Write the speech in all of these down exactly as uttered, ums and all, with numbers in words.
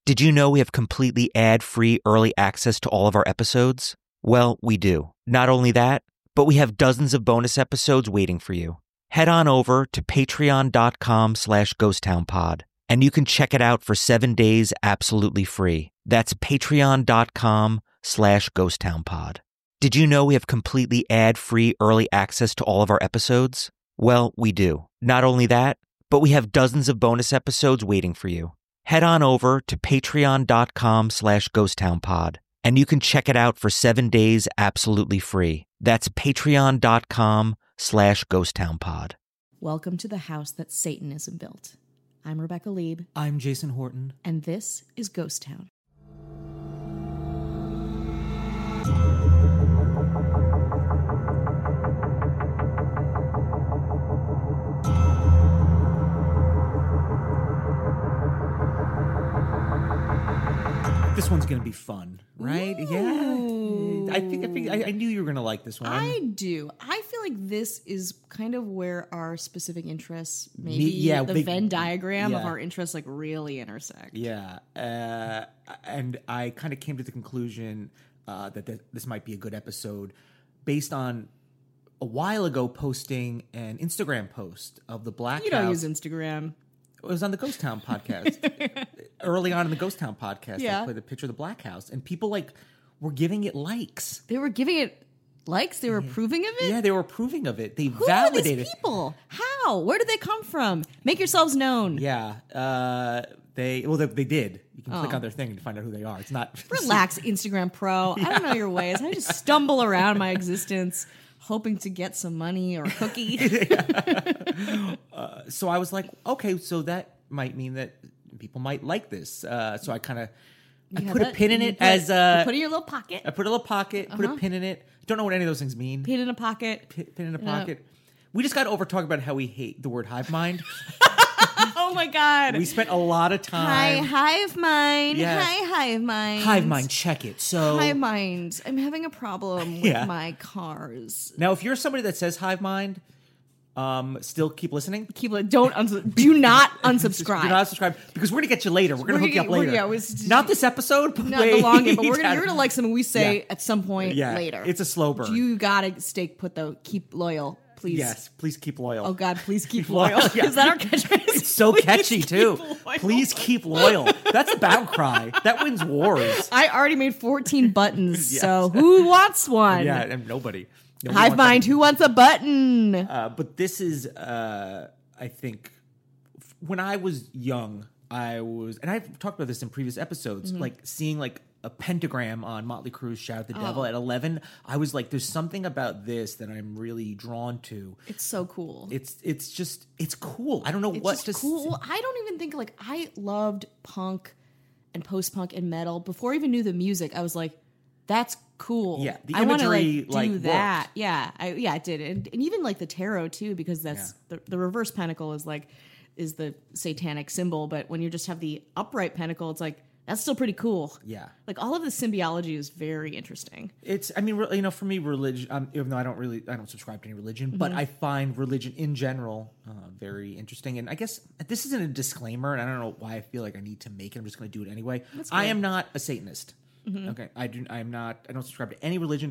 Did you know we have completely ad-free early access to all of our episodes? Well, we do. Not only that, but we have dozens of bonus episodes waiting for you. Head on over to patreon.com slash ghosttownpod, and you can check it out for seven days absolutely free. That's patreon.com slash ghosttownpod. Did you know we have completely ad-free early access to all of our episodes? Well, we do. Not only that, but we have dozens of bonus episodes waiting for you. Head on over to patreon.com slash ghosttownpod, and you can check it out for seven days absolutely free. That's patreon.com slash ghosttownpod. Welcome to the house that Satanism built. I'm Rebecca Lieb. I'm Jason Horton. And this is Ghost Town. This one's going to be fun, right? Ooh. Yeah. I think I, think I I knew you were going to like this one. I do. I feel like this is kind of where our specific interests, maybe Me- yeah, the they- Venn diagram yeah. of our interests, like really intersect. Yeah. Uh, and I kind of came to the conclusion uh, that th- this might be a good episode based on a while ago posting an Instagram post of the Black You House. don't use Instagram. It was on the Ghost Town podcast. Early on in the Ghost Town podcast, Yeah. I played the picture of the Black House, and people like were giving it likes. They were giving it likes. They were approving of it. Yeah, they were approving of it. They Who validated. are these people? How? Where did they come from? Make yourselves known. Yeah, uh, they well they, they did. You can click Oh. on their thing to find out who they are. It's not Relax, Instagram pro. I don't know your ways. I just stumble around my existence hoping to get some money or a cookie. uh, so I was like, okay, so that might mean that people might like this. Uh, so I kind of I You put a have pin in you it put, as uh, you put it in your little pocket. I put a little pocket, put a Uh-huh. pin in it. Don't know what any of those things mean. Pin in a pocket. Pin, pin in a Yeah. pocket. We just got over talking about how we hate the word hive mind. Oh my god. We spent a lot of Hi, time. hive mind. Yeah. Hi, hive mind. Hive mind, check it. So Hive mind. I'm having a problem with Yeah. my cars. now, if you're somebody that says hive mind, um, still keep listening. Keep like, don't uns- do not unsubscribe. Do not subscribe because we're gonna get you later. We're gonna We're hook you up gonna- we're- later. yeah, it was- not this episode, but Not way the long game, but we're gonna, down. you're gonna like something we say Yeah. at some point Yeah, later. it's a slow burn. You gotta stay put though. Keep loyal, please. Yes, please keep loyal. Oh God, please keep loyal, loyal. yeah. Is that our catchphrase? It's so Please catchy keep too. loyal. Please keep loyal. That's a battle cry. That wins wars. I already made fourteen buttons, Yes. so who wants one? Yeah, and nobody. Nobody Hive wants mind, that. who wants a button? Uh, but this is, uh, I think, f- when I was young, I was, and I've talked about this in previous episodes, Mm-hmm. like seeing like a pentagram on Motley Crue's "Shout at the Devil" Oh. at eleven. I was like, "There's something about this that I'm really drawn to." It's so cool. It's it's just it's cool. I don't know It's what just to s- cool. Well, I don't even think like I loved punk and post punk and metal before I even knew the music. I was like, that's cool. Yeah, the I wanna, imagery, like, do like, that. worked. Yeah, I, yeah, it did, and, and even like the tarot too, because that's the, the reverse pentacle is like is the satanic symbol, but when you just have the upright pentacle, it's like that's still pretty cool. Yeah. Like all of the symbiology is very interesting. It's, I mean, re- you know, for me, religion, um, even though I don't really, I don't subscribe to any religion, but Mm-hmm. I find religion in general uh, very interesting. And I guess this isn't a disclaimer, and I don't know why I feel like I need to make it. I'm just going to do it anyway. That's I good. am not a Satanist. Okay. I do, I am not, I don't subscribe to any religion.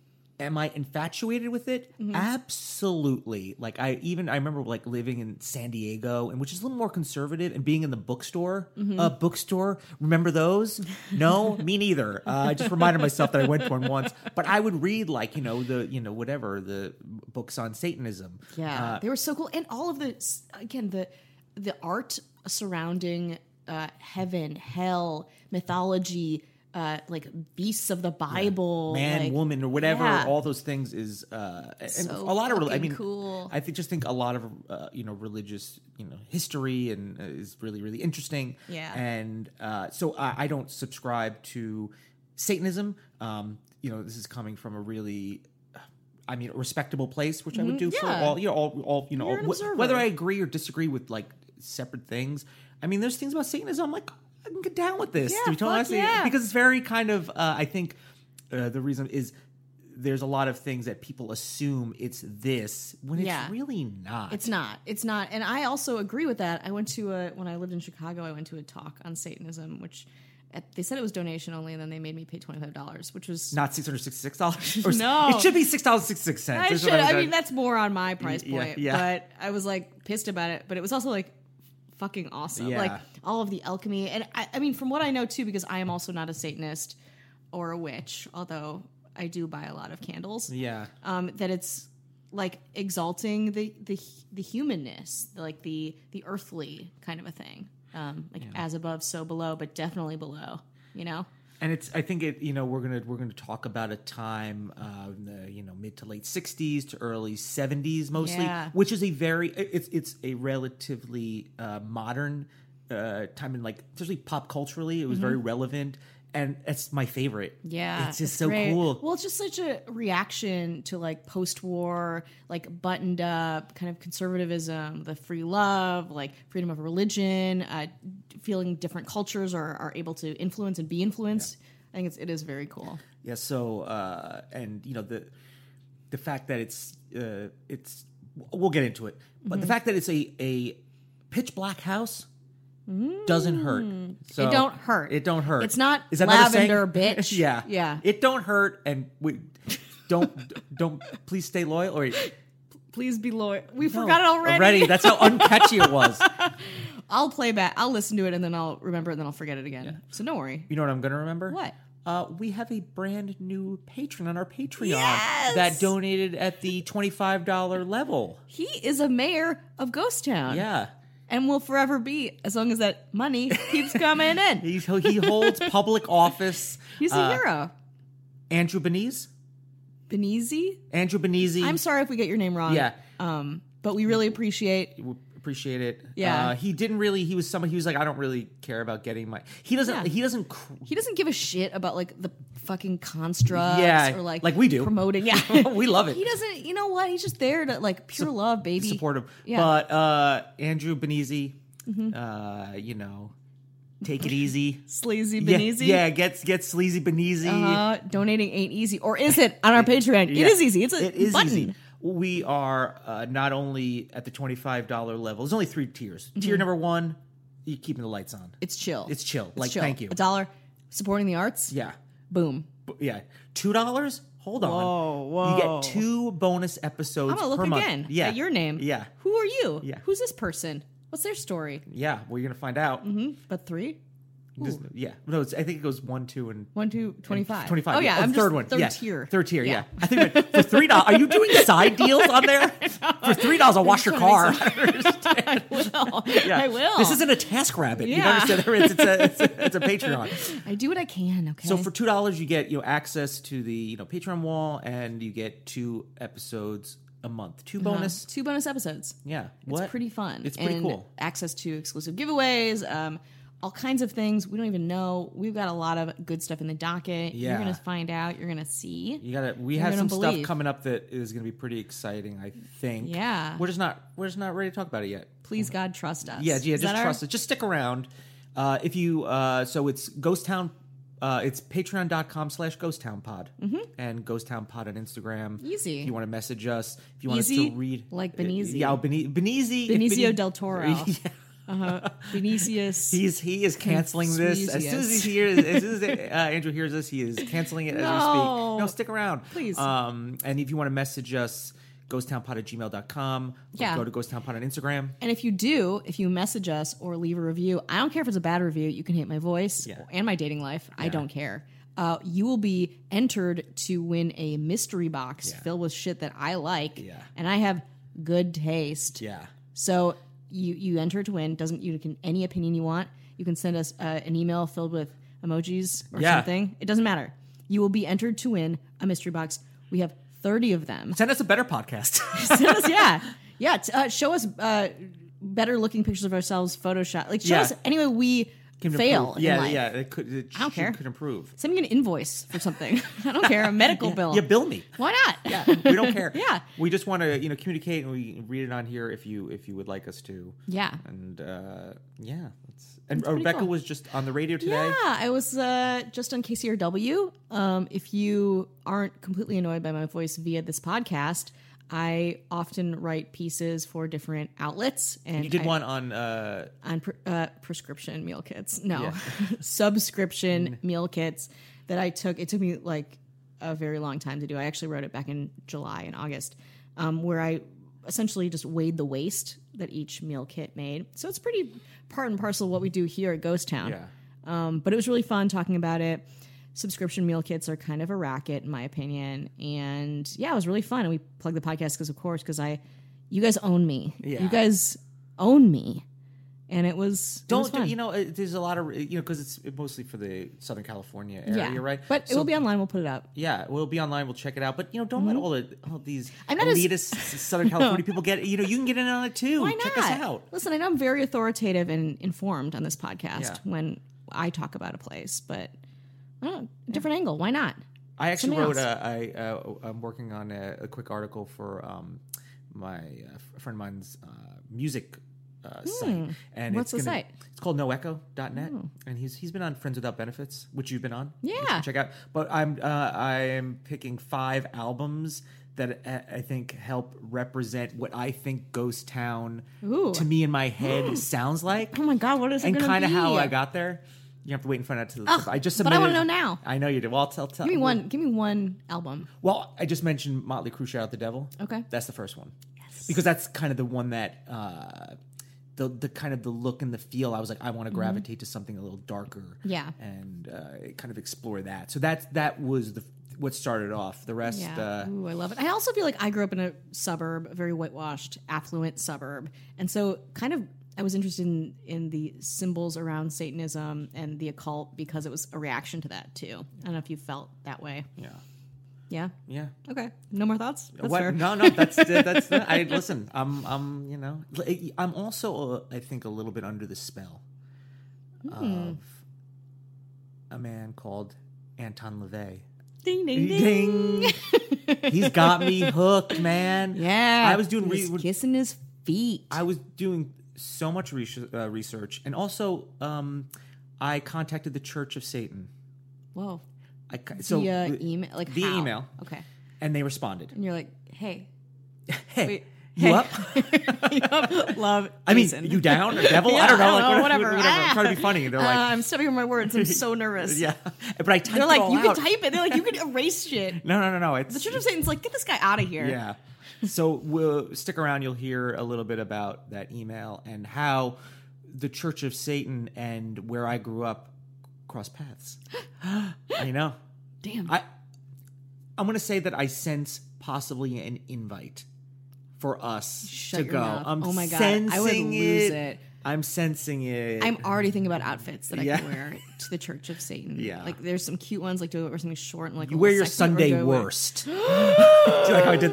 Am I infatuated with it? Mm-hmm. Absolutely. Like I even I remember like living in San Diego, and which is a little more conservative, and being in the bookstore. Mm-hmm. Uh, bookstore. Remember those? No, me neither. Uh, I just reminded myself that I went to one once. But I would read like you know the you know whatever the books on Satanism. Yeah, Uh, they were so cool, and all of the again the the art surrounding uh, heaven, hell, mythology, uh, like beasts of the Bible, man, like, woman, or whatever, yeah. all those things is uh, and So a lot of. rel- I fucking mean, cool. I think just think a lot of uh, you know religious you know history and uh, is really really interesting. Yeah. and uh, so I, I don't subscribe to Satanism. Um, you know, this is coming from a really. I mean, a respectable place, which I would do for yeah. all, you know, all, all you know, You're an wh- observer. whether I agree or disagree with like separate things. I mean, there's things about Satanism I'm like, I can get down with this. Yeah, to be totally fuck honest, yeah. because it's very kind of, uh, I think, uh, the reason is there's a lot of things that people assume it's this when it's Yeah. really not. It's not. It's not. And I also agree with that. I went to a, when I lived in Chicago, I went to a talk on Satanism, which at, they said it was donation only, and then they made me pay twenty-five dollars, which was... not six hundred sixty-six dollars. No. It should be six dollars and sixty-six cents. I That's should. what I done. mean, that's more on my price Yeah, point. yeah. But I was like pissed about it. But it was also like fucking awesome. Yeah. Like all of the alchemy. And I, I mean, from what I know too, because I am also not a Satanist or a witch, although I do buy a lot of candles. Yeah. Um, that it's like exalting the the the humanness, like the the earthly kind of a thing. Um, like as above, so below, but definitely below. You know. And it's, I think it, you know, we're gonna we're gonna talk about a time uh, in the you know mid to late sixties to early seventies mostly, Yeah. which is a very it's it's a relatively uh, modern uh, time in like especially pop culturally. It was very relevant, and it's my favorite. Yeah, it's just so great. cool. Well, it's just such a reaction to like post-war, like buttoned up kind of conservatism, the free love, like freedom of religion, uh, feeling different cultures are, are able to influence and be influenced. I think it's, it is very cool. Yeah. So uh, and you know the the fact that it's uh, it's we'll get into it, but Mm-hmm. the fact that it's a a pitch black house doesn't hurt. So It don't hurt. It don't hurt. It's not Is that another lavender, saying? bitch. yeah, Yeah. It don't hurt, and we don't don't please stay loyal. Or Please be loyal. We No, forgot it already. Already, that's how uncatchy it was. I'll play back. I'll listen to it and then I'll remember it and then I'll forget it again. So don't worry. You know what I'm going to remember? What? Uh, we have a brand new patron on our Patreon Yes! that donated at the twenty-five dollars level. He is a mayor of Ghost Town. Yeah. And will forever be as long as that money keeps coming in. He's, he holds public office. He's a Uh, hero. Andrew Beniz? Benizi? Andrew Benizi. I'm sorry if we get your name wrong. Yeah. Um, but we really appreciate. We appreciate it. Yeah. Uh, he didn't really, he was someone, he was like, I don't really care about getting my, he doesn't, Yeah. he doesn't, cr- He doesn't give a shit about like the fucking constructs Yeah, or like like we do. promoting. Yeah, We love it. He doesn't. You know what? He's just there to like pure love, baby. support him. Yeah. But uh, Andrew Benizi, uh, you know, take it easy. Sleazy Yeah, Benizi. yeah, get get sleazy Benizi. Uh, donating ain't easy, or is it on our Patreon? Yeah. It is easy. It's a It is button. easy. We are uh, not only at the twenty-five dollars level. There's only three tiers. Tier number one, you keeping the lights on. It's chill. It's chill. It's Like, chill. thank you. A dollar supporting the arts. Yeah, Boom. B- yeah. Two dollars. Hold on. Whoa, whoa. You get two bonus episodes I'm gonna look per month. again Yeah, at your name. Yeah, Who are you? Yeah. Who's this person? What's their story? yeah. Well, you're gonna find out. Hmm? But three? Just- yeah. No, it's, I think it goes one, two, and One, two, twenty-five. twenty-five. Oh, yeah. Oh, I'm third just one. Third yeah. tier. Third tier. Yeah. Yeah. I think that- for three dollars. Are you doing side deals on there? For three dollars, I'll wash your car. I will. Yeah. I will. This isn't a Task Rabbit. You Yeah. don't understand? It's, it's, a, it's, a, it's a Patreon. I do what I can, okay? So for two dollars, you get you know access to the you know Patreon wall, and you get two episodes a month, two bonus. Uh, two bonus episodes. Yeah, It's what? pretty fun. It's pretty And cool. Access to exclusive giveaways, um, all kinds of things. We don't even know. We've got a lot of good stuff in the docket. Yeah. You're going to find out. You're going to see. You gotta. We You're have some gonna stuff believe. coming up that is going to be pretty exciting. I think. Yeah. We're just not. We're just not ready to talk about it yet. Please, God, trust us. Yeah, yeah. Is Just that our- trust us. Just stick around. Uh, if you. Uh, so it's Ghost Town. Uh, it's patreon.com slash ghost town pod Mm-hmm. and ghost town pod on Instagram. Easy. If you want to message us, if you want us Easy, to read, like Benizi. Yeah, Beni- Benizi. if Benicio Beni- del Toro. Yeah. Uh-huh. Benicius. He's he is canceling this as soon as he hears as soon as uh, Andrew hears this, he is canceling it as we No. speak. No, stick around, Please. Um, and if you want to message us, ghosttownpod at gmail dot com. Yeah. Go to ghosttownpod on Instagram. And if you do, if you message us or leave a review, I don't care if it's a bad review. You can hate my voice Yeah. and my dating life. I don't care. Uh, you will be entered to win a mystery box Yeah. filled with shit that I like. Yeah. And I have good taste. Yeah. So you you enter to win. Doesn't you can any opinion you want. You can send us uh, an email filled with emojis or Yeah. something. It doesn't matter. You will be entered to win a mystery box. We have thirty of them. Send us a better podcast. Send us, yeah, yeah. T- uh, show us uh, better looking pictures of ourselves, Photoshop. Like show Yeah. us anyway we Can fail improve. in Yeah, life. yeah. It could. It I don't should- care. Could improve. Send me an invoice for something. I don't care. A medical bill. Yeah, bill me. Why not? Yeah, we don't care. Yeah. we just want to, you know, communicate, and we read it on here if you if you would like us to. Yeah. And uh, yeah, it's, and pretty Rebecca cool. was just on the radio today. Yeah, I was uh, just on K C R W. Um, if you aren't completely annoyed by my voice via this podcast, I often write pieces for different outlets. And You did I, one on. Uh, on pre- uh, prescription meal kits. No, Yeah. subscription meal kits that I took. It took me like a very long time to do. I actually wrote it back in July and August, um, where I essentially just weighed the waste that each meal kit made. So it's pretty part and parcel of what we do here at Ghost Town. yeah. Um, but it was really fun talking about it. Subscription meal kits are kind of a racket, in my opinion. And yeah, it was really fun. And we plugged the podcast because, of course, because I, you guys own me. Yeah. You guys own me. And it was, it was Don't do, fun. you know? It, there's a lot of you know because it's mostly for the Southern California area, yeah, right? But it So- will be online. We'll put it up. Yeah, we'll be online. We'll check it out. But you know, don't let all the all these I'm not as- elitist Southern California people get. You know, you can get in on it too. Why not? Check us out. Listen, I know I'm very authoritative and informed on this podcast Yeah. when I talk about a place, but I don't know, different angle. Why not? I actually Something wrote else. a. I uh, I'm working on a, a quick article for um, my uh, friend of mine's uh, music uh, site. And What's it's the gonna, site? It's called no echo dot net, and he's he's been on Friends Without Benefits, which you've been on. You Yeah. should check out. But I'm uh, I am picking five albums that I I think help represent what I think Ghost Town Ooh. to me in my head sounds like. Oh my God, what is it And going to be? kind of how I got there. You have to wait and find out to the. Ugh, I just but I submitted. wanna know now. I know you did. Well, I'll tell. tell Give me one. Give me one album. Well, I just mentioned Motley Crue, Shout Out the Devil. Okay. That's the first one. Yes. Because that's kind of the one that, uh, the the kind of the look and the feel, I was like, I want to gravitate to something a little darker. Yeah. And uh, kind of explore that. So that's, that was the what started off. The rest, Yeah. uh, Ooh, I love it. I also feel like I grew up in a suburb, a very whitewashed, affluent suburb. And so kind of I was interested in, in the symbols around Satanism and the occult because it was a reaction to that too. I don't know if you felt that way. yeah. Yeah? Yeah. Okay. No more thoughts? That's What? fair. No, no, that's that's. I listen. I'm, I'm, you know, I'm also, uh, I think, a little bit under the spell of a man called Anton LaVey. Ding, ding, ding. Ding! He's got me hooked, man. Yeah. I was doing. He was Re- kissing his feet. I was doing so much research, uh, research, and also um, I contacted the Church of Satan. Whoa. I co- so Via the- email? Like via how? email, Okay. and they responded. And you're like, hey. Hey, Wait, you hey. up? You love- Love I mean, Jason. you down or devil? Yeah, I don't know. I like, don't know, whatever. whatever. whatever. I'm trying to be Ah. funny. They're Uh, like, I'm stepping on my words. I'm so nervous. yeah, but I typed They're it like, all you out. can type it. They're like, you can erase shit. No, no, no, no. It's The Church of Satan's like, get this guy out of here. Yeah. So we'll stick around. You'll hear a little bit about that email and how the Church of Satan and where I grew up cross paths. I know. Damn. I I'm going to say that I sense possibly an invite for us Shut to your go. mouth. I'm Oh my God. sensing I would lose it. I'm sensing it. I'm already thinking about outfits that I Yeah. can wear to the Church of Satan. Yeah. Like, there's some cute ones. Like, do I wear something short and like you a wear little your sexy, or Sunday do I wear- worst. Do you like how I did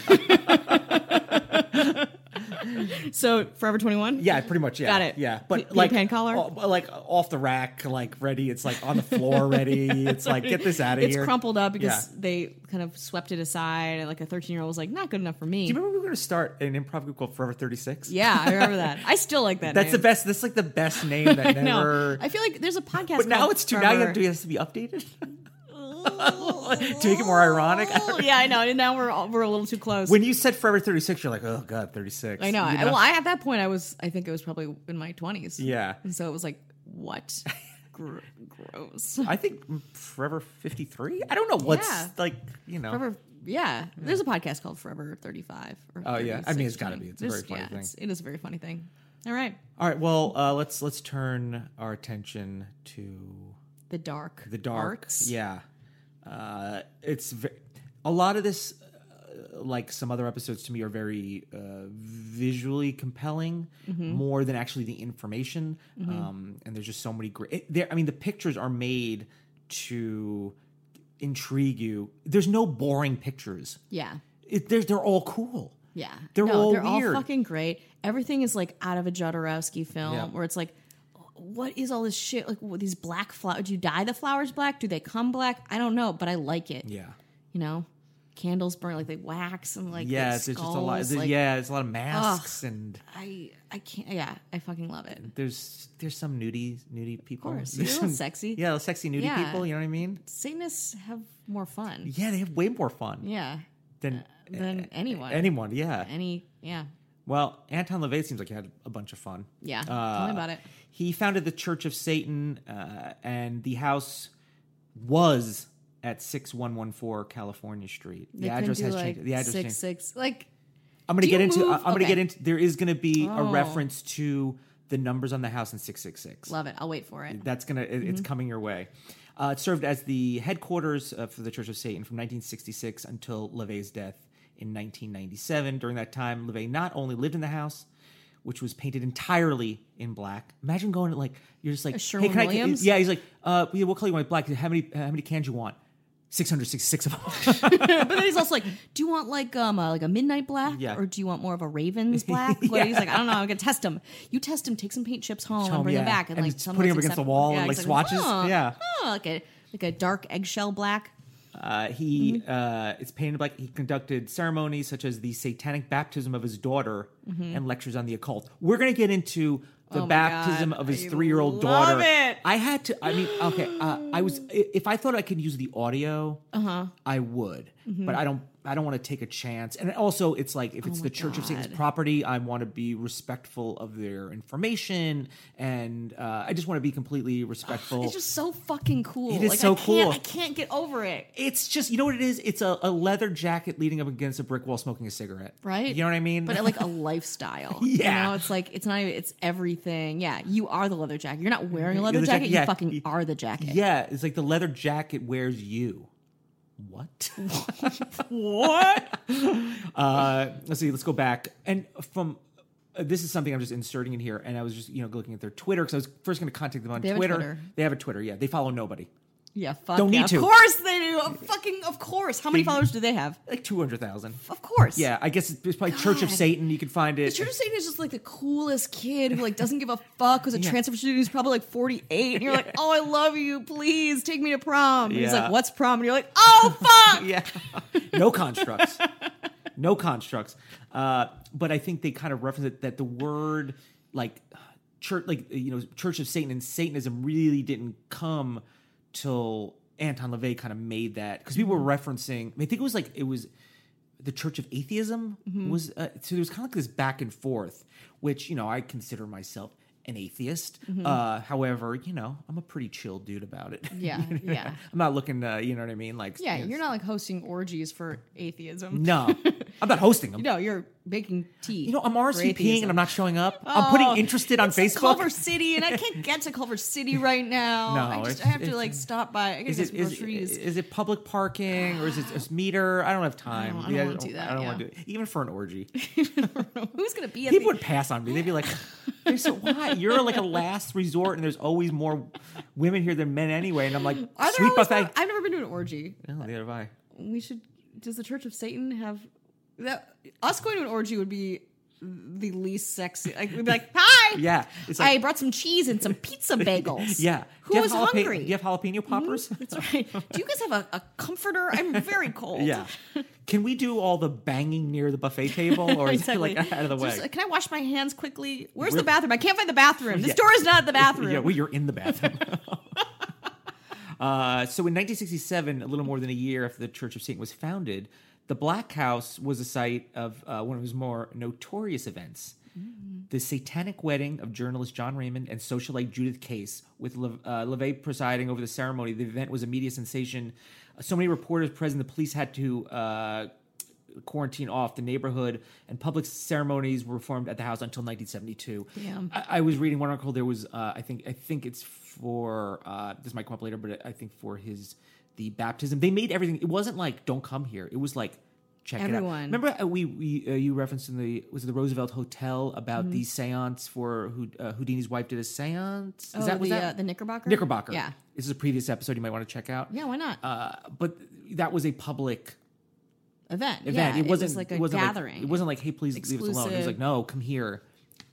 that? So, Forever twenty-one? Yeah, pretty much. Yeah, Got it. Yeah, but Peter like Pan collar? o- like off the rack, like ready. It's like on the floor, ready. It's like get this out of It's here. crumpled up because Yeah. they kind of swept it aside. And like a thirteen year old was like, not good enough for me. Do you remember we were going to start an improv group called Forever thirty-six? Yeah, I remember that. I still like that That's name. the best. That's like the best name that I know. never. I feel like there's a podcast. But now called it's too. Now you have to, it has to be updated to make it more ironic. Oh, yeah, I know. And now we're all, we're a little too close. When you said Forever thirty-six, you're like, oh god, thirty-six. I know. You I, well, I at that point, I was. I think it was probably in my twenties. yeah. And so it was like, what? Gr- gross. I think Forever fifty-three. I don't know what's Yeah. like. You know. Forever. Yeah, there's a podcast called Forever thirty-five. Or Oh, yeah. I mean, it's gotta thirty-six, be. It's a very There's- funny yeah, thing. it's- It is a very funny thing. All right, All right. Well, uh, let's let's turn our attention to the dark. the dark. arts. Yeah. Uh, it's ve- a lot of this, uh, like some other episodes to me, are very uh, visually compelling, Mm-hmm. more than actually the information. Um, and there's just so many great. It, there, I mean, the pictures are made to intrigue you. There's no boring pictures. Yeah. It, they're they're all cool. Yeah. They're no, all they're weird. all fucking great. Everything is like out of a Jodorowsky film Yeah. where it's like what is all this shit? Like what, these black flowers? Do you dye the flowers black? Do they come black? I don't know, but I like it. Yeah. You know, candles burn like they wax and like yeah, like it's skulls, just a lot. There's, like, yeah, it's a lot of masks ugh. and I I can't. Yeah, I fucking love it. there's there's some nudie nudie people. Of course, There's they're a little some- sexy. Yeah, little sexy nudie Yeah. people. You know what I mean? Satanists have more fun. Yeah, they have way more fun Yeah, than than anyone. anyone. Yeah. Any. Yeah. Well, Anton LaVey seems like he had a bunch of fun. Yeah. Uh, Tell me about it. He founded the Church of Satan, uh, and the house was at six one one four California Street. The They couldn't address do, has like, changed. The address six changed. six. Like I'm going to do get you into. move? I'm going to Okay. get into. There is going to be a Oh. reference to the numbers on the house in six six six. love it. I'll wait for it. That's gonna. it- It's coming your way. Uh, it served as the headquarters uh, for the Church of Satan from nineteen sixty-six until LaVey's death in nineteen ninety-seven. During that time, LaVey not only lived in the house, which was painted entirely in black. Imagine going to like you're just like, A Sherwin can I- Williams? yeah, he's like, uh, yeah, what color you want? Black. How many? How many cans you want? Six hundred sixty-six of them. But then he's also like, do you want like um a, like a midnight black, Yeah. or do you want more of a Ravens black? What He's like, I don't know. I'm gonna test them. You test them. Take some paint chips home and Home, bring them yeah. back, and, And like just tell putting what's them against the acceptable. wall Yeah, and, like, exactly. swatches. Huh, Yeah. huh, like a like a dark eggshell black. Uh, he Mm-hmm. uh, it's painted black. He conducted ceremonies such as the satanic baptism of his daughter and lectures on the occult. We're going to get into the Mm-hmm. Oh my baptism God. of his I three-year-old love daughter. it. I had to. I mean, okay. Uh, I was. If I thought I could use the audio, Uh-huh. I would. Mm-hmm. But I don't. I don't want to take a chance. And also, it's like if it's Oh my the Church of Satan's God. property, I want to be respectful of their information, and uh, I just want to be completely respectful. It's just so fucking cool. It is like, so I can't, cool. I can't get over it. It's just, you know what it is? It's a, a leather jacket leading up against a brick wall smoking a cigarette. Right? You know what I mean? But like a lifestyle. Yeah. You know, it's like, it's not even, it's everything. Yeah. You are the leather jacket. You're not wearing a leather the jacket. jacket, You yeah. fucking are the jacket. yeah, it's like the leather jacket wears you. What? What? uh, let's see. Let's go back. And from uh, this is something I'm just inserting in here. And I was just you know looking at their Twitter because I was first going to contact them on They have a Twitter. Twitter. They have a Twitter. Yeah, they follow nobody. Yeah, fuck Don't yeah. need to. Of course they do. Uh, fucking, of course. How many They- followers do they have? Like two hundred thousand. Of course. Yeah, I guess it's probably Church of God. Satan. You can find The it. Church of Satan is just like the coolest kid who like doesn't give a fuck. Who's a Yeah. transfer student who's probably like forty-eight, and you're like, "Oh, I love you. Please take me to prom." And he's Yeah. like, "What's prom?" And you're like, "Oh, fuck." yeah, no constructs, no constructs. Uh, but I think they kind of reference it that the word like church, like you know, Church of Satan and Satanism really didn't come till Anton LaVey kind of made that because people were referencing. I think it was like it was the Church of Atheism was uh, so there was kind of like this back and forth, which you know I consider myself an atheist. Uh, however, you know I'm a pretty chill dude about it. Yeah, yeah. I'm not looking to, you know what I mean? Like, Yeah, you know, you're not like hosting orgies for atheism. No, I'm not hosting them. No, you're baking tea. You know, I'm for R S V Ping atheism. and I'm not showing up. I'm putting Oh, interested on it's in Facebook. Culver City, and I can't get to Culver City right now. No, I just it's- I have to it's- like stop by. I gotta Is get it, some is, groceries. is it public parking or is it a meter? I don't have time. I don't Yeah, wanna do that, I don't yeah. want to do it. Even for an orgy. Who's gonna be at People the, would pass on me. They'd be like, "They're so why? You're like a last resort and there's always more women here than men anyway." And I'm like, Are there sweet always buffet. more- I've never been to an orgy. Oh, neither have I. We should. Does the Church of Satan have that? Us going to an orgy would be the least sexy. Like we'd be like, "Hi, Yeah. It's I like, brought some cheese and some pizza bagels." yeah. Who Do you was have jalapeno- hungry? Do you have jalapeno poppers? That's right. Do you guys have a, a comforter? I'm very cold. Yeah. Can we do all the banging near the buffet table or is Exactly. it like out of the way? Just, uh, can I wash my hands quickly? Where's We're- the bathroom? I can't find the bathroom. This Yeah. door is not the bathroom. Yeah, well, you're in the bathroom. uh, so in nineteen sixty-seven, a little more than a year after the Church of Satan was founded, the Black House was the site of uh, one of his more notorious events. The satanic wedding of journalist John Raymond and socialite Judith Case, with Le- uh, LaVey presiding over the ceremony. The event was a media sensation. Uh, so many reporters present, the police had to uh, quarantine off the neighborhood, and public ceremonies were performed at the house until nineteen seventy-two. Damn. I, I was reading one article. There was, uh, I think, I think it's for uh, this might come up later, but I think for his the baptism, they made everything. It wasn't like don't come here. It was like check it out. Everyone. Remember uh, we we uh, you referenced in the was it the Roosevelt Hotel about Mm-hmm. the seance for Houd- uh, Houdini's wife did a seance. Is Oh, that was the, that uh, the Knickerbocker? Knickerbocker? Yeah. This is a previous episode you might want to check out. Yeah, why not? Uh, but that was a public event. event. Yeah, it wasn't was like a it wasn't gathering. Like, it wasn't like hey please leave us alone. It was Exclusive. like no come here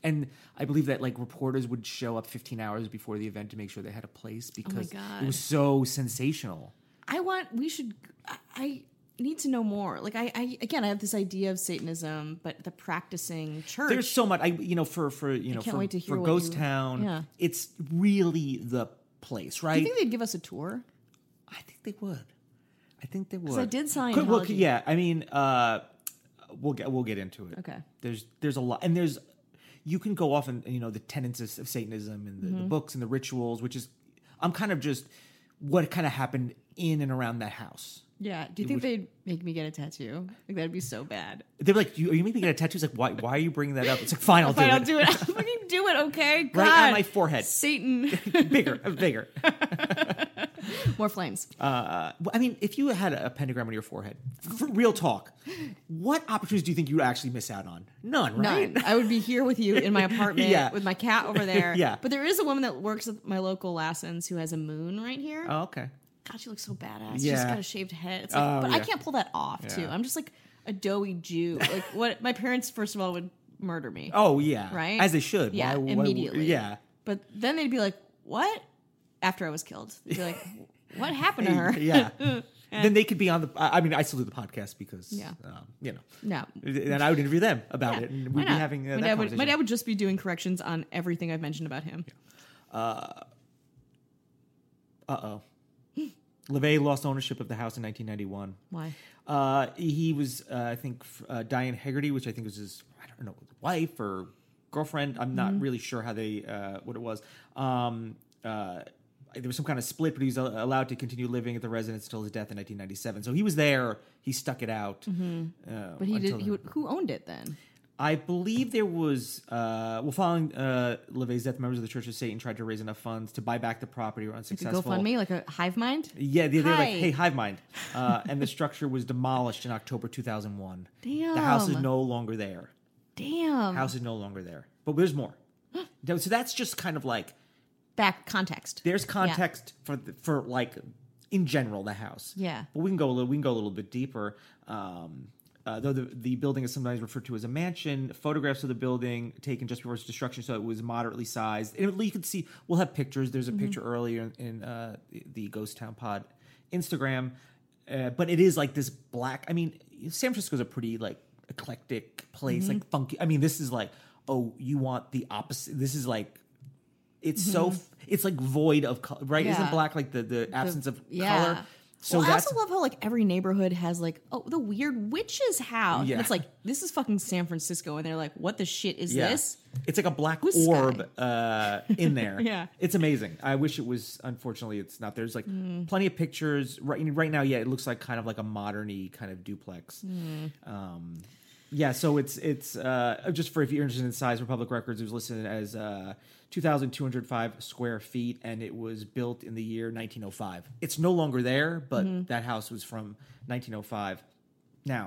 and I believe that like reporters would show up fifteen hours before the event to make sure they had a place because God. it was so sensational. I want, we should, I, I need to know more. Like, I, I, again, I have this idea of Satanism, but the practicing church. There's so much, I you know, for, for you know, can't for, wait to hear for what Ghost you- Town, yeah. it's really the place, right? Do you think they'd give us a tour? I think they would. I think they would. 'Cause I did Could- well, Scientology. yeah, I mean, uh, we'll get we'll get into it. Okay. There's there's a lot, and there's you can go off and you know the tenets of, of Satanism and the, Mm-hmm. the books and the rituals, which is I'm kind of just what kind of happened in and around that house. Yeah. Do you think they'd make me get a tattoo? Like, that'd be so bad. They're like, you, are you making get a tattoo? It's like, why why are you bringing that up? It's like, fine, I'll do Fine, it. I'll do it. I'll fucking do it, okay? God. Right on my forehead. Satan. bigger, bigger. More flames. Uh, well, I mean, if you had a pentagram on your forehead, for real talk, what opportunities do you think you would actually miss out on? None, right? None. I would be here with you in my apartment Yeah. with my cat over there. Yeah. But there is a woman that works at my local Lassens who has a moon right here. Oh, okay. God, she looks so badass. She's Yeah. got a shaved head. It's like, Oh, but I yeah. can't pull that off too. Yeah. I'm just like a doughy Jew. Like what my parents, first of all, would murder me. Oh, yeah. Right? As they should. Yeah, Why- why- immediately. yeah. But then they'd be like, "What?" After I was killed, they'd be like, "What happened to her?" Yeah. Then they could be on the. I I mean, I still do the podcast because, Yeah. um, you know, No. and I would interview them about Yeah. it, and Why we'd be not? having uh, my, that dad would, conversation. my dad would just be doing corrections on everything I've mentioned about him. Uh oh. LeVay lost ownership of the house in nineteen ninety-one. Why? Uh, he was, uh, I think, f- uh, Diane Hegarty, which I think was his, I don't know, wife or girlfriend. I'm not really sure how they, uh, what it was. Um, uh, there was some kind of split, but he was uh, allowed to continue living at the residence until his death in nineteen ninety-seven. So he was there. He stuck it out. Uh, But he until did. He then. would, who owned it then? I believe there was, uh, well, following uh, LeVay's death, members of the Church of Satan tried to raise enough funds to buy back the property. Were Like a unsuccessful. GoFundMe, like a hive mind. Yeah, they, they're like, Hi. hey, hive mind. Uh, and the structure was demolished in October two thousand one. Damn. The house is no longer there. Damn. House is no longer there. But there's more. So that's just kind of like, Back context. there's context for, the, for like, in general, the house. Yeah. But we can go a little, we can go a little bit deeper. Um, uh, though the, the building is sometimes referred to as a mansion, photographs of the building taken just before its destruction, so it was moderately sized. And you can see, we'll have pictures. There's a Mm-hmm. picture earlier in, in uh, the, the Ghost Town Pod Instagram. Uh, but it is like this black, I mean, San Francisco's a pretty like eclectic place, Mm-hmm. like funky. I mean, this is like, oh, you want the opposite. This is like, it's so, f- it's like void of color, right? Isn't Mm-hmm. Yeah. black like the, the absence of yeah. color? So well, I that's also love how like every neighborhood has like, oh, the weird witch's house. Yeah. And it's like, this is fucking San Francisco, and they're like, what the shit is yeah. this? It's like a black Who's this orb uh, in there. Yeah. It's amazing. I wish it was. Unfortunately, it's not. There's like Mm. plenty of pictures right right now. Yeah, it looks like kind of like a modern-y kind of duplex. Mm. Um, yeah, so it's it's uh, just for if you're interested in size, Republic Records it was listed as uh, two thousand two hundred five square feet, and it was built in the year nineteen oh five. It's no longer there, but Mm-hmm. that house was from nineteen oh five. Now,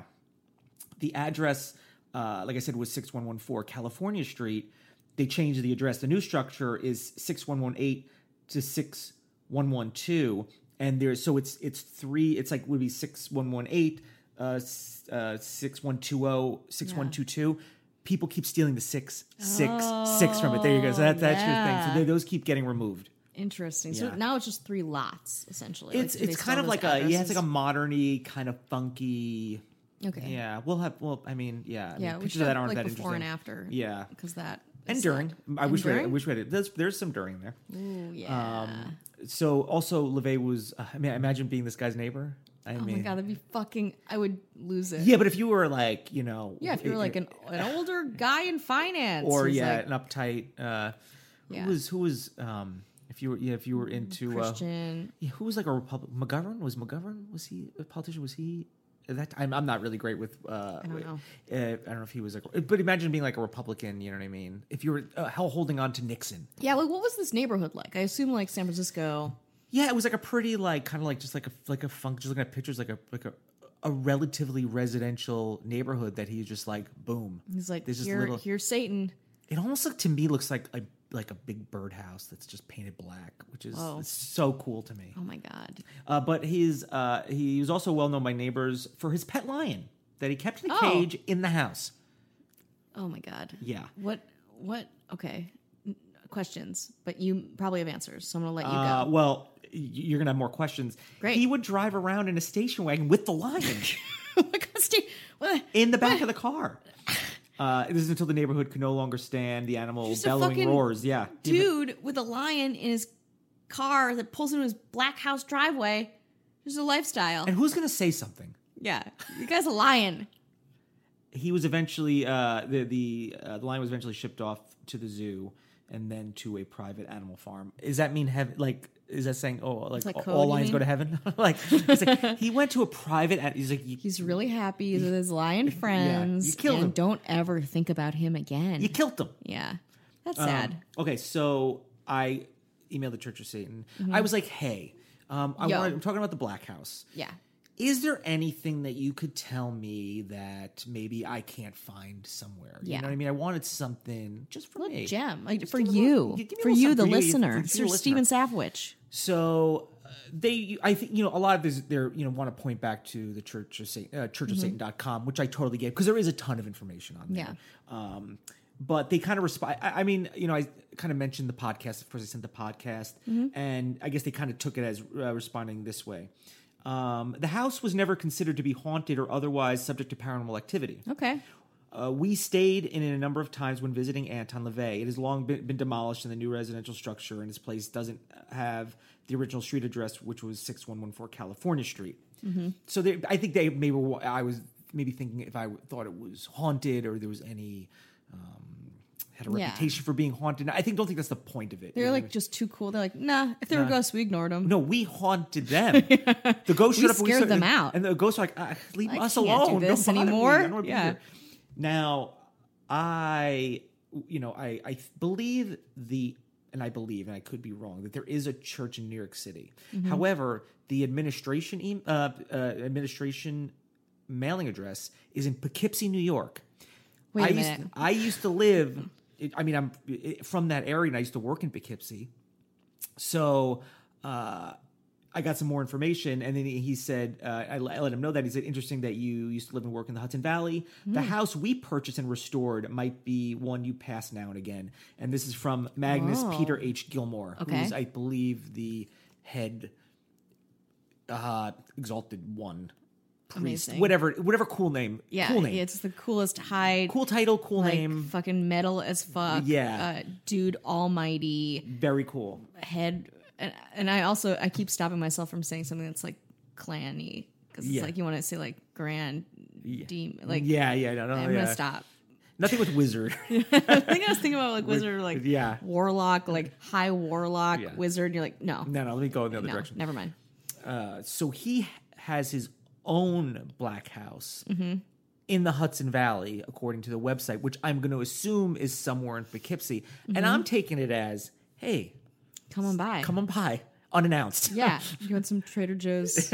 the address, uh, like I said, was six one one four California Street. They changed the address. The new structure is six one one eight to six one one two, and there's so it's it's three. It's like would be six one one eight, uh, s- uh, six one two zero, six one two two. People keep stealing the six six six from it. There you go. So that, that's your thing. So yeah. they, those keep getting removed. Interesting. So Yeah. now it's just three lots, essentially. It's Like, do they it's still kind of have like those a yeah, it's addresses? like a modern-y kind of funky. Okay. Yeah, we'll have. Well, I mean, yeah, I mean, Yeah, we pictures should of that have, aren't like that before and interesting. after. Yeah, Because that. and is during. sad. I And wish we had, I during? wish we had it. There's there's some during there. Ooh, yeah. Um, so also LeVay was. Uh, I mean, imagine being this guy's neighbor. I oh mean, my god, that'd be fucking. I would lose it. yeah, but if you were like, you know, Yeah, if you were like an, an older guy in finance, or who's yeah, like an uptight. Uh, Yeah. Who was who was um. If you were yeah, if you were into uh, Christian. yeah, who was like a Republic? McGovern was McGovern was he a politician? Was he? At that I'm I'm not really great with. Uh, I don't know. Uh, I don't know if he was like, but imagine being like a Republican. You know what I mean? If you were uh, hell holding on to Nixon. Yeah, like what was this neighborhood like? I assume like San Francisco. Yeah, it was like a pretty like kind of like just like a like a funk. Just looking at pictures, like a like a a relatively residential neighborhood that he's just like boom. He's like, There's just here, little- here's Satan. It almost like to me looks like a like a big birdhouse that's just painted black, which is Whoa. it's so cool to me. Oh my god. Uh, but he's uh, he was also well known by neighbors for his pet lion that he kept in a Oh. cage in the house. Oh my god. Yeah. What what? Okay, N- questions, but you probably have answers, so I'm gonna let you Uh, go. well, y- you're gonna have more questions. Great. He would drive around in a station wagon with the lion Oh my God, Steve, what? in the back of the car. Uh, this is until the neighborhood could no longer stand the animal Just a bellowing fucking roars. Yeah, Dude with a lion in his car that pulls into his black house driveway. There's a lifestyle. And who's gonna say something? Yeah, the guy's a lion. He was eventually uh, the the uh, the lion was eventually shipped off to the zoo and then to a private animal farm. Does that mean heaven? Like, is that saying oh like, like all, code, all you lions mean? go to heaven? like, it's like he went to a private. an- He's like you, He's really happy with his lion friends. you killed and him. Don't ever think about him again. you killed him. yeah, that's Um, sad. okay, so I emailed the Church of Satan. I was like, hey, um, I Yo. wanted, I'm talking about the Black House. Yeah. Is there anything that you could tell me that maybe I can't find somewhere? You Yeah. know what I mean? I wanted something just for Little me. gem, like Just for give me a little- you, give me a for little you, the something for you, listener, for you, Sir the Stephen listener. Safwich. So uh, they, I think, you know, a lot of this, they're, you know, want to point back to the Church of Satan, uh, church of satan dot com, which I totally get because there is a ton of information on there. Yeah. Um, but they kind of respond. I, I mean, you know, I kind of mentioned the podcast. Of course, I sent the podcast, and I guess they kind of took it as uh, responding this way. Um, the house was never considered to be haunted or otherwise subject to paranormal activity. Okay. Uh, we stayed in it a number of times when visiting Anton LaVey. It has long been, been demolished, and the new residential structure in this place doesn't have the original street address, which was six one one four California Street. Mm-hmm. So they, I think they maybe were- I was maybe thinking if I thought it was haunted or there was any um, had a Yeah. reputation for being haunted. I think don't think that's the point of it. They're You know? like just too cool. They're like, nah, if they were Nah. ghosts, we ignored them. No, we haunted them. The ghost We showed up. and scared started- them out. and the ghosts were like, ah, "Leave I us can't do alone. this Don't bother me. anymore." I don't wanna be Yeah. here." Now, I, you know, I, I believe the, and I believe, and I could be wrong, that there is a church in New York City. Mm-hmm. However, the administration, e- uh, uh, administration mailing address is in Poughkeepsie, New York. Wait a I used, minute. I used to live. I mean, I'm from that area, and I used to work in Poughkeepsie. So uh, I got some more information, and then he said, uh, I, let- I let him know that. He said, interesting that you used to live and work in the Hudson Valley. The Hmm. house we purchased and restored might be one you pass now and again. And this is from Magnus Oh. Peter H. Gilmore, Okay. who's, I believe, the head uh, Exalted One priest. Amazing. Whatever, whatever cool name. Yeah, cool name. it's the coolest hide. Cool title, cool like name. fucking metal as fuck. Yeah. uh, dude, almighty Very cool. head. And, and I also I keep stopping myself from saying something that's like clanny because it's Yeah. like you want to say like grand, demon. Like yeah, yeah, no, no, I'm yeah. gonna stop. Nothing with wizard. I think I was thinking about like wizard, like yeah. warlock, like high warlock Yeah. wizard. And you're like, no, no, no. Let me go in the other no, direction. never mind. Uh, so he has his own black house Mm-hmm. in the Hudson Valley, according to the website, which I'm going to assume is somewhere in Poughkeepsie. Mm-hmm. And I'm taking it as, hey, Come on by. come on by, unannounced. Yeah, you want some Trader Joe's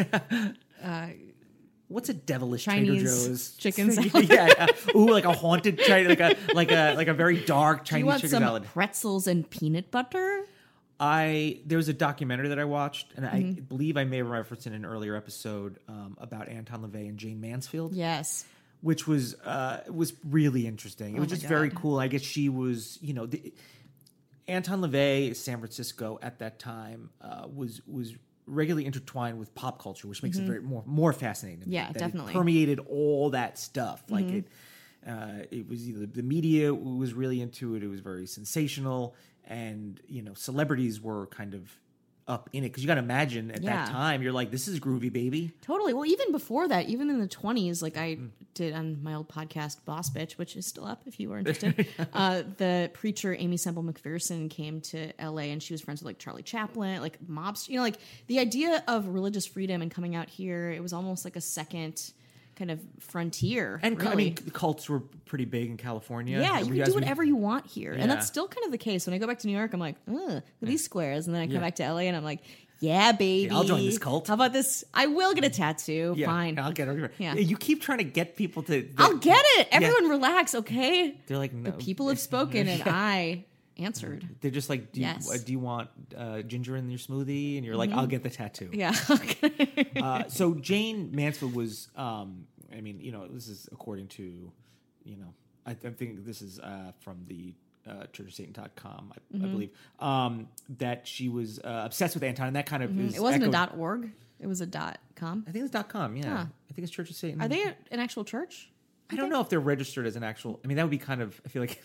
What's a devilish Chinese Trader Joe's chicken salad? yeah, uh, ooh, like a haunted China, like a like a like a very dark Do Chinese you want chicken some salad. pretzels and peanut butter? I there was a documentary that I watched, and I Mm-hmm. believe I may have referenced in an earlier episode um, about Anton LaVey and Jane Mansfield, Yes. which was uh, was really interesting. It was Oh my just very God. cool. I guess she was, you know, the, Anton LaVey, San Francisco at that time uh, was was regularly intertwined with pop culture, which makes it very more more fascinating. to me, Mm-hmm. Yeah, that it definitely. permeated all that stuff. Like Mm-hmm. it, uh, it was either the media was really into it. It was very sensational, and you know, celebrities were kind of up in it because you got to imagine at Yeah. that time you're like, this is groovy, baby. Totally. Well, even before that, even in the twenties, like I Mm. did on my old podcast, Boss Bitch, which is still up if you were interested. uh, the preacher Amy Semple McPherson came to L A and she was friends with like Charlie Chaplin, like mobs. You know, like the idea of religious freedom and coming out here, it was almost like a second kind of frontier. And really. I mean, cults were pretty big in California. Yeah, you can As do we- whatever you want here. Yeah. And that's still kind of the case. When I go back to New York, I'm like, ugh, look at these squares. And then I come Yeah. back to L A and I'm like, yeah, baby. I'll join this cult. How about this? I will get a tattoo. Yeah, Fine. I'll get it. Yeah. You keep trying to get people to. I'll get it. Everyone relax, okay? They're like, no. The people have spoken and I answered. They're just like, do you, Yes. uh, do you want uh, ginger in your smoothie? And you're like, I'll get the tattoo. Yeah, okay. Uh, so Jane Mansfield was, um, I mean, you know, this is according to, you know, I, I think this is uh, from the uh, church of satan dot com, I, mm-hmm. I believe, um, that she was uh, obsessed with Anton, and that kind of mm-hmm. is it wasn't echoed. a dot .org. It was a dot .com. I think it's .com. Yeah, huh. I think it's Church of Satan. Are they an actual church? I don't know if they're registered as an actual. I mean, that would be kind of. I feel like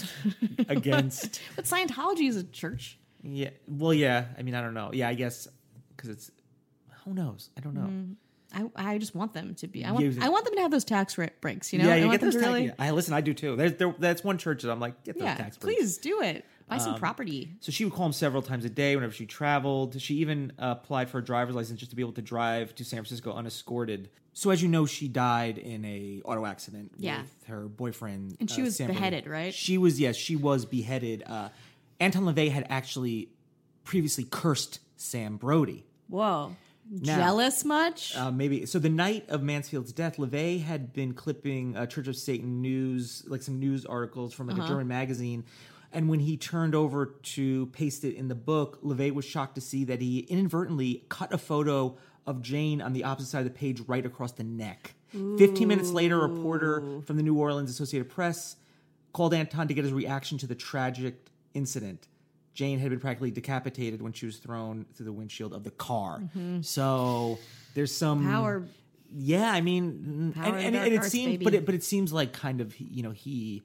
against. But Scientology is a church. Yeah. Well, yeah. I mean, I don't know. Yeah, I guess because it's. Who knows? I don't know. Mm. I I just want them to be. I want. Yeah, I want them to have those tax ra- breaks. You know. Yeah, I you want get them those to tax. really. Yeah. I listen. I do too. There's there, that's one church that I'm like, get those Yeah, tax breaks. please do it. Buy some Um, property. So she would call him several times a day whenever she traveled. She even uh, applied for a driver's license just to be able to drive to San Francisco unescorted. So as you know, she died in a auto accident Yeah. with her boyfriend. And she uh, was Sam beheaded, Brody. right? She was, yes, she was beheaded. Uh, Anton LaVey had actually previously cursed Sam Brody. Whoa. Now, Jealous much? Uh, maybe. So the night of Mansfield's death, LaVey had been clipping uh, Church of Satan news, like some news articles from like Uh-huh. a German magazine. And when he turned over to paste it in the book, LaVey was shocked to see that he inadvertently cut a photo of Jane on the opposite side of the page right across the neck. Ooh. Fifteen minutes later, a reporter from the New Orleans Associated Press called Anton to get his reaction to the tragic incident. Jane had been practically decapitated when she was thrown through the windshield of the car. Mm-hmm. So there's some Power. Yeah, I mean, Power and, of and, dark and it arts, seems, baby. but it but it seems like kind of you know he.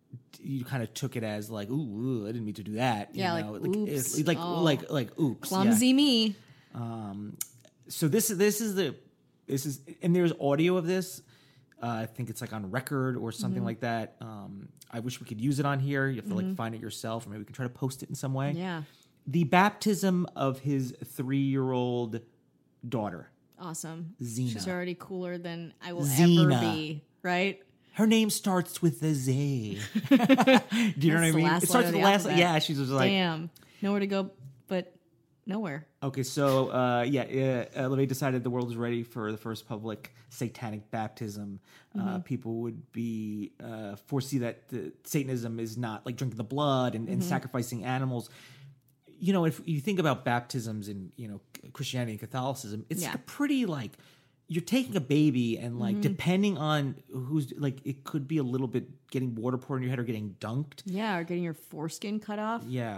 You kind of took it as like, ooh, ooh, I didn't mean to do that. Yeah, you know? like, oops. it's like, Oh. like, like, oops, Clumsy yeah. me. Um, so this is this is the this is and there's audio of this. Uh, I think it's like on record or something Mm-hmm. like that. Um, I wish we could use it on here. You have to like find it yourself, or maybe we can try to post it in some way. Yeah. The baptism of his three-year-old daughter. Awesome. Xena. She's already cooler than I will Xena. ever be, right? Her name starts with a Z. Do you know what I That's the mean? last It starts letter with of the the last. alphabet. Yeah, she's just like. Damn. Nowhere to go but nowhere. Okay, so uh, yeah, uh, uh, LaVey decided the world was ready for the first public satanic baptism. Mm-hmm. Uh, people would be uh, foresee that the, Satanism is not like drinking the blood and, and Mm-hmm. sacrificing animals. You know, if you think about baptisms in you know Christianity and Catholicism, it's Yeah. a pretty like you're taking a baby and like Mm-hmm. depending on who's like it could be a little bit getting water poured in your head or getting dunked. Yeah, or getting your foreskin cut off. Yeah.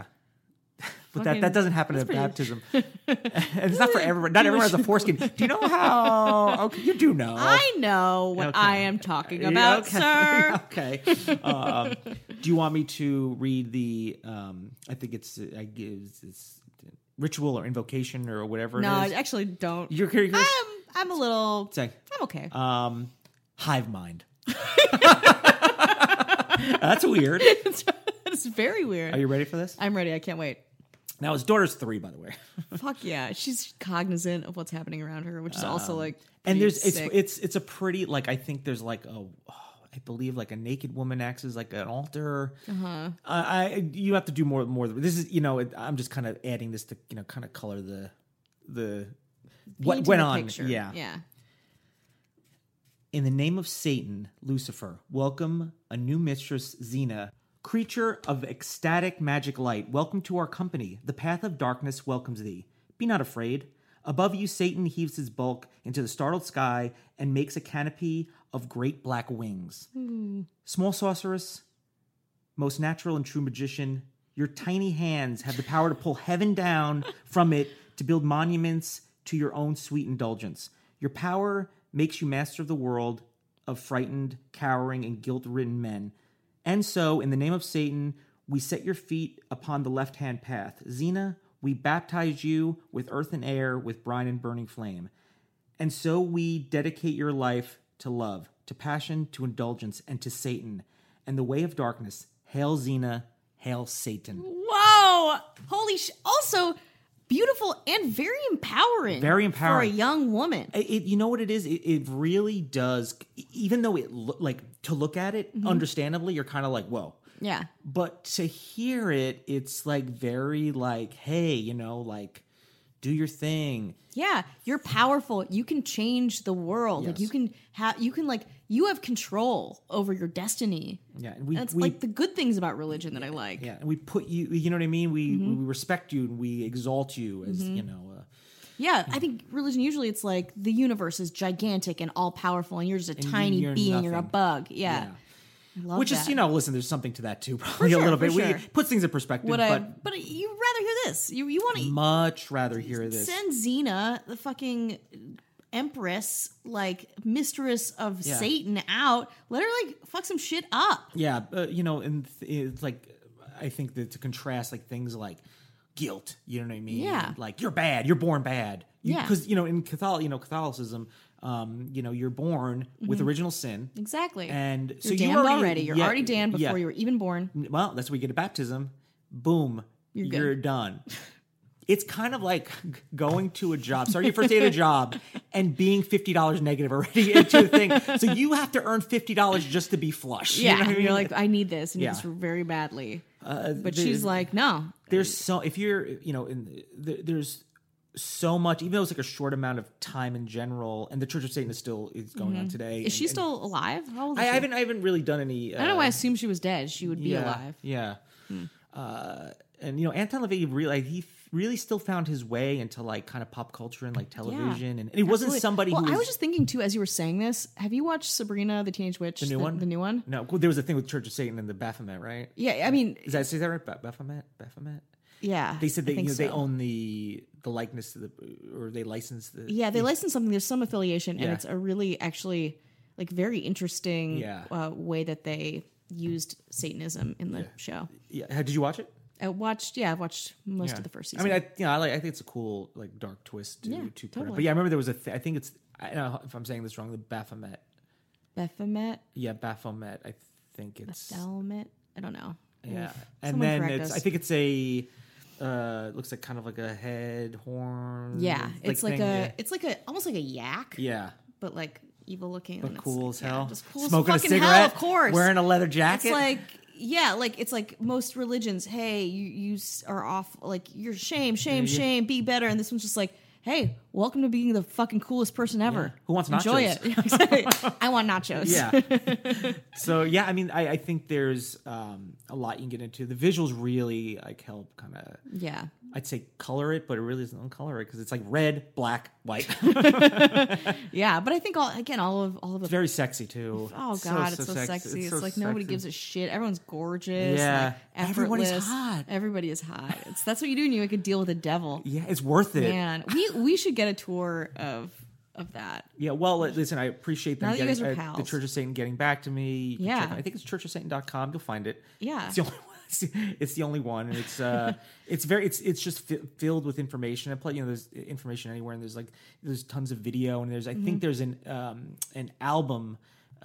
But Fucking- that, that doesn't happen at that's pretty- baptism. And it's not for everyone. Not everyone has a foreskin. Do you know how? Okay, you do know. I know what Okay. I am talking Yeah, about, okay. sir. Okay. Um, do you want me to read the? Um, I think it's I give it's ritual or invocation or whatever. No, I it is. actually don't. You're curious. I'm I'm a little Say, I'm okay. um, hive mind. That's weird. It's very weird. Are you ready for this? I'm ready. I can't wait. Now his daughter's three, by the way. Fuck yeah. She's cognizant of what's happening around her, which is also like And pretty there's it's sick. it's it's a pretty like I think there's like a oh, I believe like a naked woman acts as like an altar. Uh-huh. Uh, I you have to do more more. This is you know it, I'm just kind of adding this to you know kind of color the the what Painting went the on. picture. Yeah. Yeah. In the name of Satan, Lucifer, welcome a new mistress, Xena, creature of ecstatic magic light. Welcome to our company. The path of darkness welcomes thee. Be not afraid. Above you, Satan heaves his bulk into the startled sky and makes a canopy of great black wings. Small sorceress, most natural and true magician, your tiny hands have the power to pull heaven down from it to build monuments to your own sweet indulgence. Your power makes you master of the world of frightened, cowering, and guilt-ridden men. And so, in the name of Satan, we set your feet upon the left-hand path. Xena, we baptize you with earth and air, with brine and burning flame. And so we dedicate your life to love, to passion, to indulgence, and to Satan, and the way of darkness. Hail Xena, hail Satan. Whoa! Holy sh! Also, beautiful and very empowering. Very empowering. for a young woman. It, it- you know what it is? It, it really does. Even though it look like to look at it, understandably, you're kind of like, whoa. Yeah. But to hear it, it's like very like, hey, you know, like do your thing. Yeah, you're powerful. You can change the world. Like Yes. you can have, you can like, you have control over your destiny. Yeah, and we That's we like the good things about religion that I like. yeah, and we put you. You know what I mean? We Mm-hmm. we respect you and we exalt you as you know. Uh, Yeah, I think religion usually it's like the universe is gigantic and all powerful, and you're just a you- tiny you're being. You're a nothing. bug. Yeah. Love Which that. is, you know, listen, there's something to that too, probably sure, a little for bit. We sure. puts things in perspective, Would I? but But you'd rather hear this. You you want to much rather hear this. send Xena, the fucking empress, like mistress of Yeah. Satan, out. Let her like fuck some shit up. Yeah, uh, you know, and th- it's like, I think that to contrast like things like guilt, you know what I mean? Yeah. Like you're bad, you're born bad. Yeah. Because you know, in Catholic, you know, Catholicism, um, you know, you're born with original sin. Exactly. And You're so you damned already, already. You're yeah, already damned before yeah. you were even born. Well, that's where you get a baptism. Boom, You're you're, good. done. It's kind of like going to a job, starting your first day at a job, and being fifty dollars negative already into a thing. So you have to earn fifty dollars just to be flush. Yeah, you know what I mean? you're like, I need this, and Yeah. need this very badly. Uh, But the- she's like, no. there's so if you're you know in the, there's so much, even though it's like a short amount of time in general, and the Church of Satan is still is going on today. Is she and- still alive? How old is I she? haven't I haven't really done any. Uh, I don't know why I assumed she was dead. She would be yeah, alive. Hmm. Yeah. Uh, and you know, Anton LaVey really like, he really still found his way into like kind of pop culture and like television, and, and he wasn't Absolutely. somebody Well, who was, I was just thinking too, as you were saying this. Have you watched Sabrina the Teenage Witch? the new one. The new one. No, well, there was a thing with Church of Satan and the Baphomet, right? Yeah, I mean, Is that is that right? Ba- Baphomet, Baphomet. yeah. They said I they you think know, they so. own the the likeness to the or they license the Yeah, they license something. There's some affiliation, and Yeah. it's a really actually like very interesting Yeah. uh, way that they used Satanism in the show. Yeah, How- did you watch it? I watched. Yeah, I've watched most Yeah. of the first I season. mean, I you know, I like. I think it's a cool like dark twist to Yeah, to put it. totally. But yeah, I remember there was a. Th- I think it's. I don't know if I'm saying this wrong. The Baphomet. Baphomet, Yeah, Baphomet. I think it's. Baphomet. I don't know. Yeah, Oof. and Someone then correct it's. us. I think it's a. Uh, it looks like kind of like a head horn. Yeah, it's like thing, a. yeah. It's like a almost like a yak, Yeah, but like evil looking. but and it's cool like- as yeah, hell. just cool Smoking as a fucking cigarette, hell, of course. wearing a leather jacket. It's like yeah, like it's like most religions. Hey, you you s- are off. Like you're shame, shame, Yeah, yeah. shame. Be better. And this one's just like, hey, welcome to being the fucking coolest person ever. Yeah. Who wants Enjoy nachos? it. Yeah, exactly. I want nachos. Yeah. So yeah, I mean, I, I think there's um, a lot you can get into. The visuals really like help kind of. yeah. I'd say color it, but it really doesn't color it because it's like red, black, white. Yeah, but I think all again, all of all of It's the very sexy too. oh So, god, it's so sex- sexy. It's, so like nobody sexy. gives a shit. Everyone's gorgeous. Yeah. like, Everybody's effortless. hot. Everybody is hot. It's that's what you do when you make a deal with the devil. Yeah, it's worth it. Man, we we should get a tour of of that. Yeah, well, li- listen, I appreciate them Now that you getting guys are uh, the pals. Church of Satan getting back to me. You can Yeah. check- I think it's church of satan dot com. You'll find it. Yeah. It's the only one. It's the, it's the only one, and it's uh, it's very, it's it's just fi- filled with information. I play, you know, there's information anywhere, and there's like there's tons of video, and there's I Mm-hmm. think there's an um an album,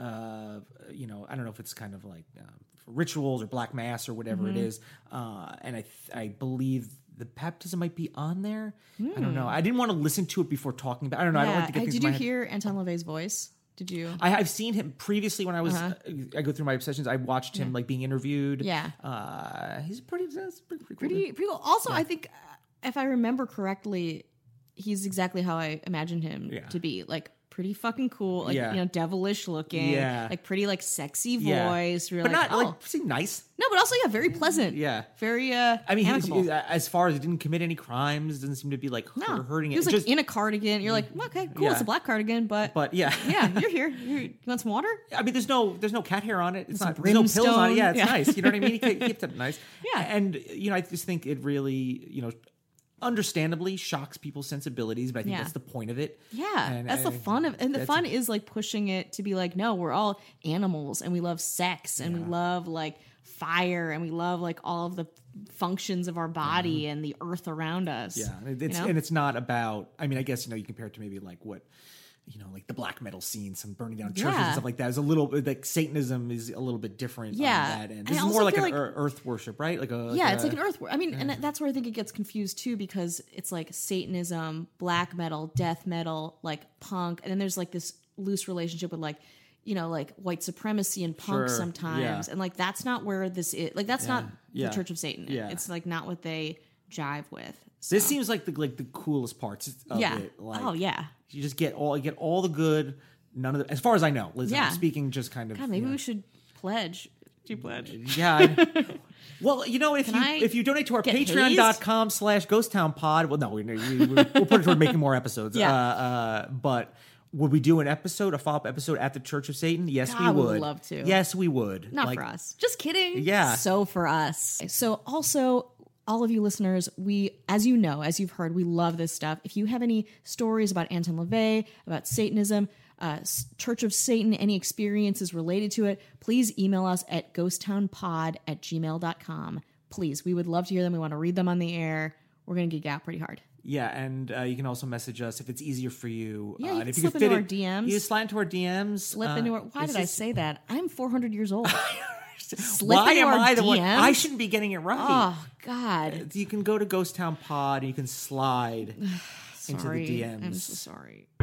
uh, you know, I don't know if it's kind of like um, for rituals or Black Mass or whatever Mm-hmm. it is, uh, and I th- I believe. The baptism might be on there. I don't know. I didn't want to listen to it before talking about. I don't know. I don't Hmm. Yeah. like to get Hey, things did in you my head. hear Anton LaVey's voice? Did you? I, I've seen him previously when I was. Uh-huh. Uh, I go through my obsessions. I watched him like being interviewed. Yeah. uh, he's pretty. That's pretty, pretty cool. Pretty, pretty cool. Also, I think uh, if I remember correctly, he's exactly how I imagined him Yeah. to be. Like pretty fucking cool. Like Yeah. you know, devilish looking. Yeah. Like pretty like sexy Yeah. voice. You're but like, not oh. like seem nice. No, but also yeah, very pleasant. Yeah. Very uh I mean, he's, amicable. he's- as far as he didn't commit any crimes, doesn't seem to be like no, hurt- hurting he it. was like Just- in a cardigan. You're like, okay, cool. Yeah. It's a black cardigan, but, but yeah, yeah, you're here. You're, you want some water? I mean, there's no there's no cat hair on it. It's Some not there's no pills on it. brimstone. Yeah, it's Yeah. nice. You know what I mean? He ke- keeps it nice. Yeah. and you know, I just think it really, you know, understandably shocks people's sensibilities, but I think Yeah. that's the point of it. Yeah, And- that's the and fun of, and the that's- fun is like pushing it to be like, no, we're all animals, and we love sex, and we love like fire, and we love like all of the functions of our body and the earth around us. Yeah, and it's you know? and it's not about. I mean, I guess you know you compare it to maybe like what, you know, like the black metal scene, some burning down churches Yeah. and stuff like that. Is a little like Satanism is a little bit different. Yeah. on that end. And This I is also more like feel an like- ear- earth worship, right? Like a yeah, a- it's like an earth. I mean, and that's where I think it gets confused too, because it's like Satanism, black metal, death metal, like punk, and then there's like this loose relationship with like, you know, like white supremacy and punk Sure, sometimes, yeah. and like that's not where this is. Like that's not yeah. the Church of Satan. Yeah. It's like not what they jive with. This seems like the like the coolest parts of Yeah. it. Like, Oh yeah. you just get all you get all the good. None of the, as far as I know, listen, Yeah. I'm speaking just kind of. God, maybe you know, we should pledge. Do you pledge? Yeah. I- well, you know, if Can you I if you donate to our get patreon dot com slash ghost town pod, well, no, we, we, we'll put it toward making more episodes. Yeah. Uh, uh, but Would we do an episode, a follow-up episode at the Church of Satan? Yes, God, we we would. would love to. Yes, we would. Not Like, for us. Just kidding. Yeah. So for us. So also, all of you listeners, we, as you know, as you've heard, we love this stuff. If you have any stories about Anton LaVey, about Satanism, uh, Church of Satan, any experiences related to it, please email us at ghosttownpod at gmail dot com. Please, we would love to hear them. We want to read them on the air. We're going to geek out pretty hard. Yeah, and uh, you can also message us if it's easier for you. Yeah, uh, you and can if slip fit into our it- D Ms. You just slide into our D Ms. Slip uh, into our... Why it's did I just- say that? I'm four hundred years old. Slip Why into am our I the one? D Ms? I shouldn't be getting it right. Oh, God. You can go to Ghost Town Pod and you can slide into Sorry. the D Ms. I'm so sorry.